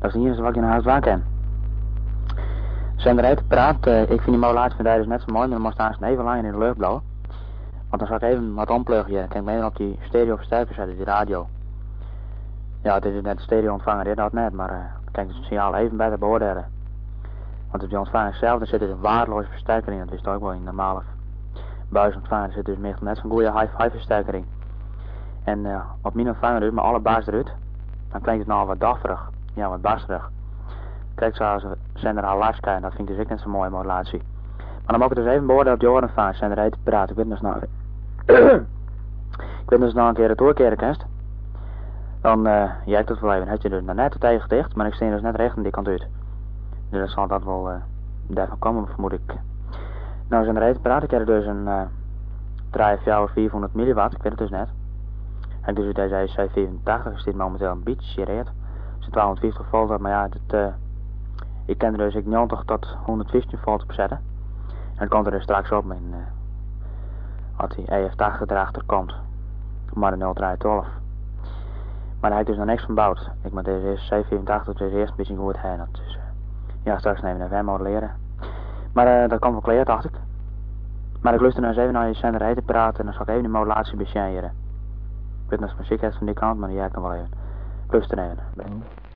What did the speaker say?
Dat is niet eens wat je naar huis waar ken. Zijn er te praten, ik vind die modulatie van dus net zo mooi, maar dan moest staan ze even lang in de lucht blowen. Want dan zal ik even wat ompluggen. Kijk mee op die stereo versterker zetten, die radio. Ja, het is net de stereo ontvanger, dit had net, maar kijk het signaal even beter beoordelen. Want op die ontvanger zelf, er zit dus een waardeloze versterker in, dat wist ook wel in normale buisontvanger, er zit dus meestal net zo'n goede hi-fi versterker in. En op mijn ontvanger dus, maar alle baas eruit, dan klinkt het nou wat dafferig, ja wat barsterig. Kijk zoals ze zender al live kijken, dat vind ik dus ook net zo'n mooie modulatie. Maar dan moet ik het dus even beoordelen op die oorentvanger, zender uit te praten, ik weet dus nou... ik weet dus nou een keer het oorkeren kent. Dan jij het wel even, heb je dus nou net tegen dicht, maar ik steek dus net recht aan die kant uit. Dus dan zal dat wel daarvan komen, vermoed ik. Nou, zijn er even praten, ik heb dus een draai 400 milliwatt, ik weet het dus net. En dus deze EC84 is dit momenteel een beetje reed. Is 250 volt, maar ja, ik ken er dus 90 tot 115 volt op zetten. En dat komt er dus straks op in, als die EF80 erachter komt. Maar de 0312. Maar daar heb ik dus nog niks van bouwd. Ik moet deze eerste C84 dus eerst een beetje goed heen. Dus ja, straks nemen we even modelleren. Maar dat komt wel klaar, dacht ik. Maar ik lust er nou eens even naar je zender te praten en dan zal ik even de modulatie beschijnen. Ik weet nog eens muziek heeft van die kant, maar die heb ik nog wel even. Ik lust er even.